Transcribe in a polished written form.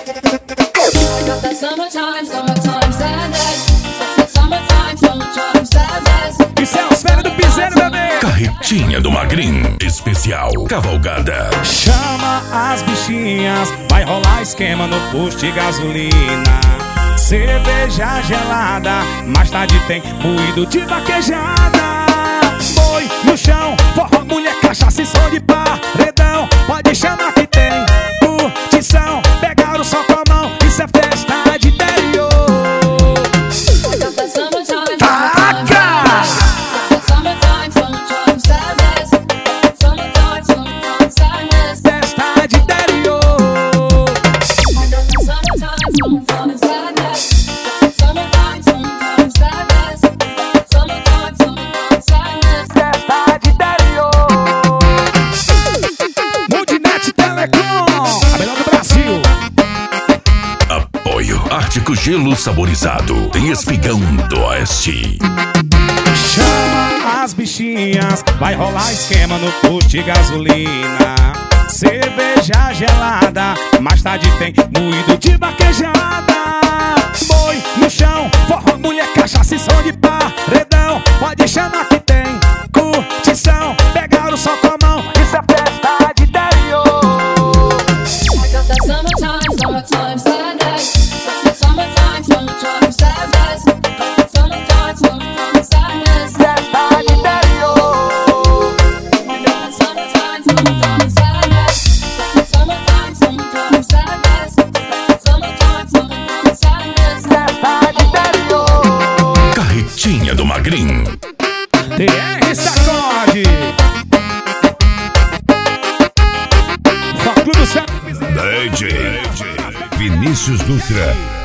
got that summertime sadness. Summertime sadness. Isso é os férias do piseiro, bebê. Carretinha do Magrin, especial Cavalgada. Chama as bichinhas, vai rolar esquema no posto de gasolina. Cerveja gelada, mais tarde tem moído de vaquejada. Boi no chão, forró, mulher, cachaça e som de paredão. Pode chamar que tem curtição. Pegar o sol com a mão, isso é festa de interior. Festa de interior. Ártico Gelo Saborizado tem espigão do Oeste. Chama as bichinhas, vai rolar esquema no posto de gasolina. Cerveja gelada, mais tarde tem moído de vaquejada. Boi no chão, forró, mulher, cachaça e som de paredão. Pode chamar que tem curtição. Pegar o sol com a mão, isso é festa de interior. Summertime sadness. Summertime sadness. Summertime sadness. Festa de interior. Summertime sadness. Summertime sadness. Summertime sadness. Festa de interior. Carretinha do Magrin. TR Sacode. Fã Clube do Céu. DJ Vinícius Dutra.